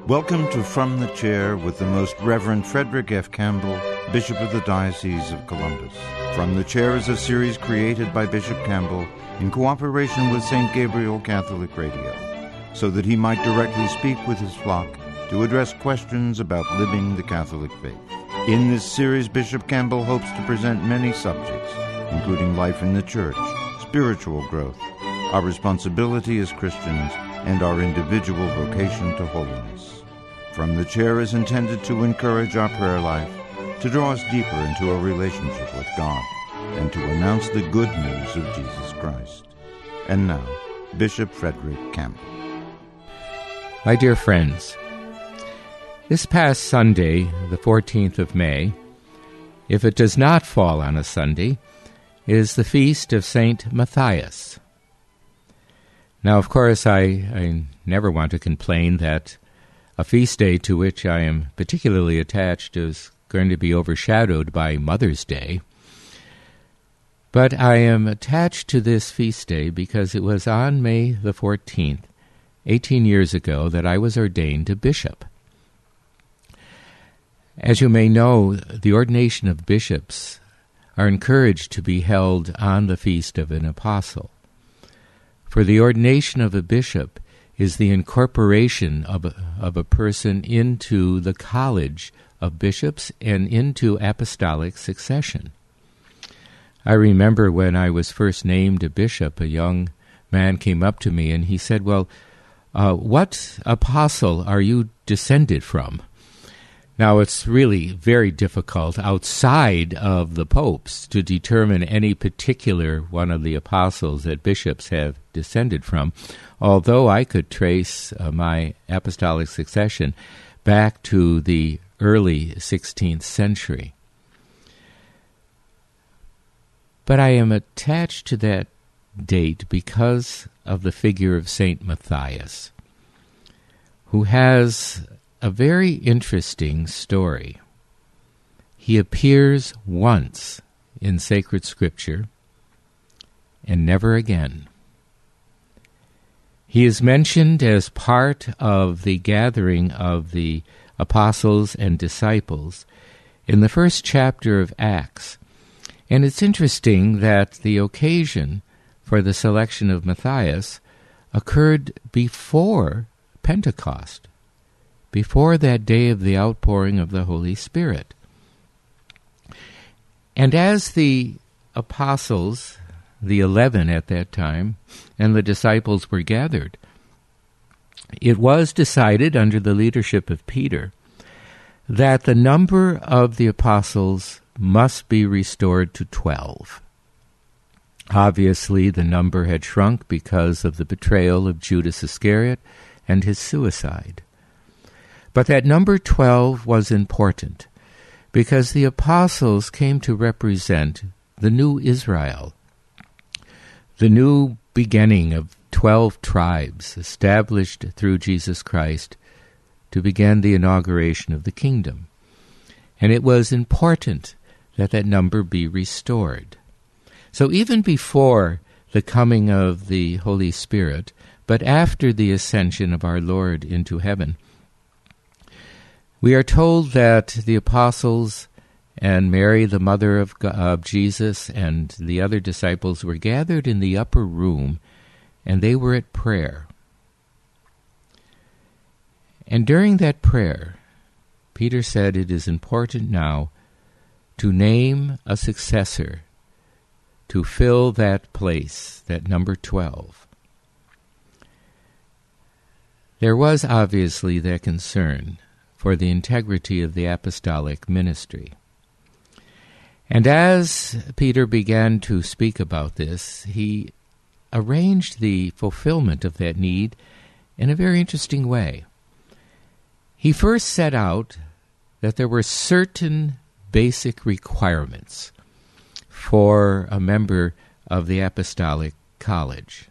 Welcome to From the Chair with the Most Reverend Frederick F. Campbell, Bishop of the Diocese of Columbus. From the Chair is a series created by Bishop Campbell in cooperation with St. Gabriel Catholic Radio, so that he might directly speak with his flock to address questions about living the Catholic faith. In this series, Bishop Campbell hopes to present many subjects, including life in the Church, spiritual growth, our responsibility as Christians, and our individual vocation to holiness. From the Chair is intended to encourage our prayer life, to draw us deeper into a relationship with God, and to announce the good news of Jesus Christ. And now, Bishop Frederick Campbell. My dear friends, this past Sunday, the 14th of May, if it does not fall on a Sunday, is the feast of St. Matthias. Now, of course, I never want to complain that a feast day to which I am particularly attached is going to be overshadowed by Mother's Day. But I am attached to this feast day because it was on May the 14th, 18 years ago, that I was ordained a bishop. As you may know, the ordination of bishops are encouraged to be held on the feast of an apostle. For the ordination of a bishop is the incorporation of a person into the college of bishops and into apostolic succession. I remember when I was first named a bishop, a young man came up to me and he said, "Well, what apostle are you descended from?" Now, it's really very difficult outside of the popes to determine any particular one of the apostles that bishops have descended from, although I could trace my apostolic succession back to the early 16th century. But I am attached to that date because of the figure of St. Matthias, who has a very interesting story. He appears once in sacred scripture and never again. He is mentioned as part of the gathering of the apostles and disciples in the first chapter of Acts. And it's interesting that the occasion for the selection of Matthias occurred before Pentecost, before that day of the outpouring of the Holy Spirit. And as the apostles, the 11 at that time, and the disciples were gathered, it was decided under the leadership of Peter that the number of the apostles must be restored to 12. Obviously, the number had shrunk because of the betrayal of Judas Iscariot and his suicide. But that number 12 was important because the apostles came to represent the new Israel, the new beginning of 12 tribes established through Jesus Christ to begin the inauguration of the kingdom. And it was important that that number be restored. So even before the coming of the Holy Spirit, but after the ascension of our Lord into heaven, we are told that the apostles and Mary, the mother of Jesus, and the other disciples were gathered in the upper room, and they were at prayer. And during that prayer, Peter said it is important now to name a successor to fill that place, that number 12. There was obviously that concern for the integrity of the apostolic ministry. And as Peter began to speak about this, he arranged the fulfillment of that need in a very interesting way. He first set out that there were certain basic requirements for a member of the apostolic college.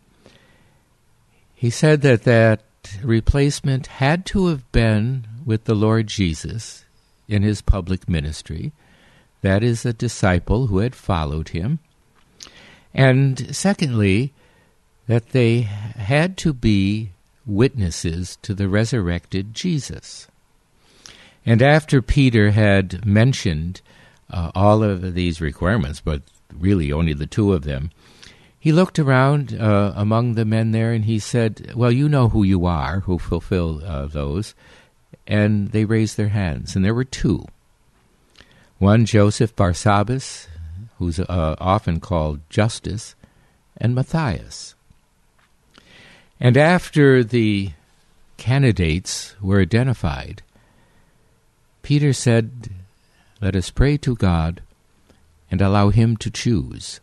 He said that replacement had to have been with the Lord Jesus in his public ministry. That is, a disciple who had followed him. And secondly, that they had to be witnesses to the resurrected Jesus. And after Peter had mentioned all of these requirements, but really only the two of them, he looked around among the men there and he said, well, you know who you are, who fulfill those. And they raised their hands, and there were two. One, Joseph Barsabbas, who's often called Justus, and Matthias. And after the candidates were identified, Peter said, let us pray to God and allow him to choose.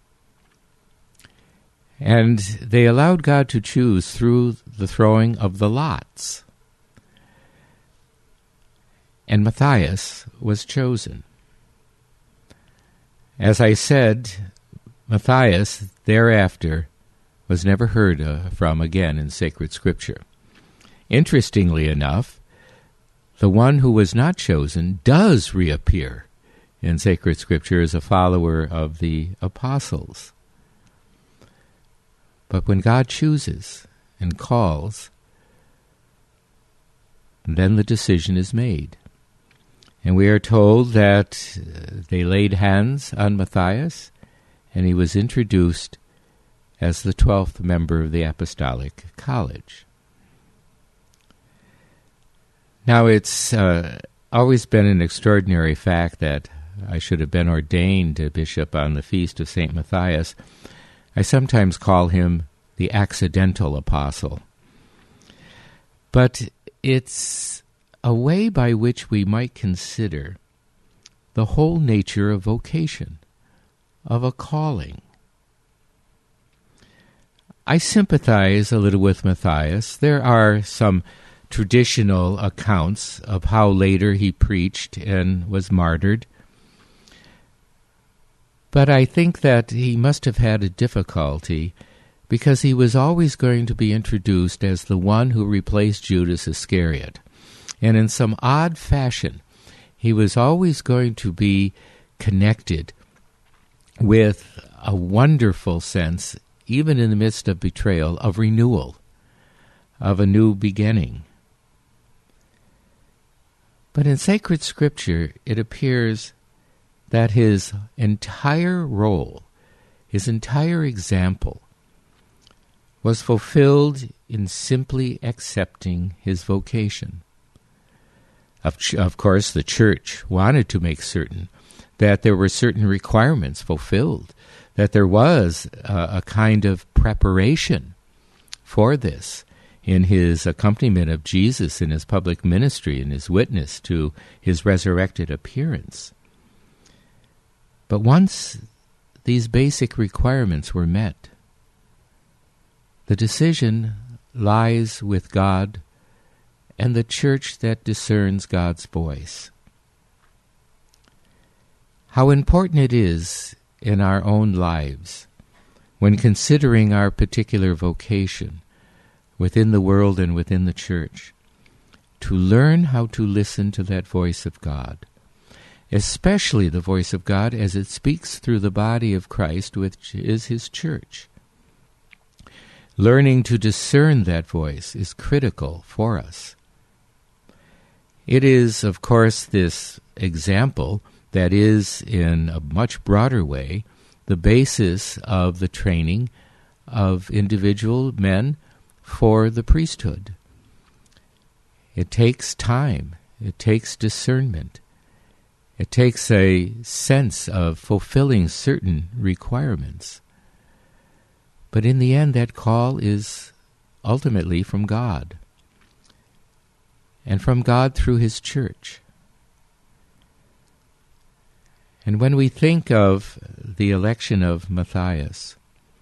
And they allowed God to choose through the throwing of the lots. And Matthias was chosen. As I said, Matthias thereafter was never heard from again in sacred Scripture. Interestingly enough, the one who was not chosen does reappear in sacred Scripture as a follower of the apostles. But when God chooses and calls, then the decision is made. And we are told that they laid hands on Matthias, and he was introduced as the 12th member of the Apostolic College. Now, it's always been an extraordinary fact that I should have been ordained a bishop on the feast of St. Matthias. I sometimes call him the accidental apostle. But it's a way by which we might consider the whole nature of vocation, of a calling. I sympathize a little with Matthias. There are some traditional accounts of how later he preached and was martyred. But I think that he must have had a difficulty because he was always going to be introduced as the one who replaced Judas Iscariot. And in some odd fashion, he was always going to be connected with a wonderful sense, even in the midst of betrayal, of renewal, of a new beginning. But in sacred Scripture, it appears that his entire role, his entire example, was fulfilled in simply accepting his vocation. Of course, the Church wanted to make certain that there were certain requirements fulfilled, that there was a kind of preparation for this in his accompaniment of Jesus in his public ministry and his witness to his resurrected appearance. But once these basic requirements were met, the decision lies with God and the Church that discerns God's voice. How important it is in our own lives, when considering our particular vocation within the world and within the Church, to learn how to listen to that voice of God, especially the voice of God as it speaks through the body of Christ, which is His Church. Learning to discern that voice is critical for us. It is, of course, this example that is, in a much broader way, the basis of the training of individual men for the priesthood. It takes time. It takes discernment. It takes a sense of fulfilling certain requirements. But in the end, that call is ultimately from God, and from God through His Church. And when we think of the election of Matthias,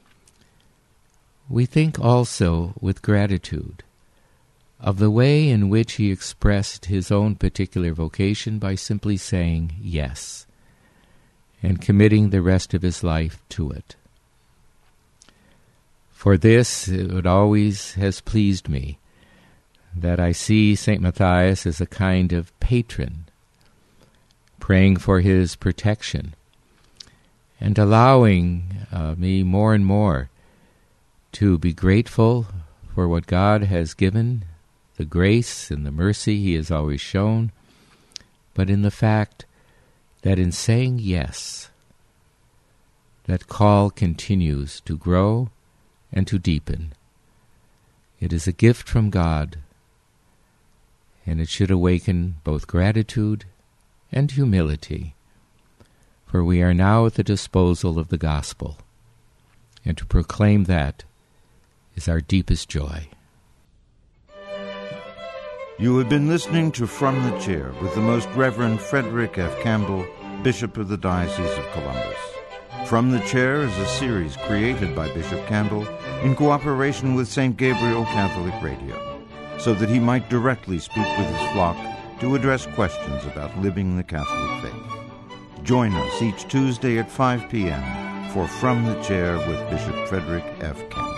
we think also with gratitude of the way in which he expressed his own particular vocation by simply saying yes and committing the rest of his life to it. For this, it always has pleased me that I see St. Matthias as a kind of patron, praying for his protection and allowing me more and more to be grateful for what God has given, the grace and the mercy he has always shown, but in the fact that in saying yes, that call continues to grow and to deepen. It is a gift from God, and it should awaken both gratitude and humility, for we are now at the disposal of the gospel, and to proclaim that is our deepest joy. You have been listening to From the Chair with the Most Reverend Frederick F. Campbell, Bishop of the Diocese of Columbus. From the Chair is a series created by Bishop Campbell in cooperation with St. Gabriel Catholic Radio, so that he might directly speak with his flock to address questions about living the Catholic faith. Join us each Tuesday at 5 p.m. for From the Chair with Bishop Frederick F. Campbell.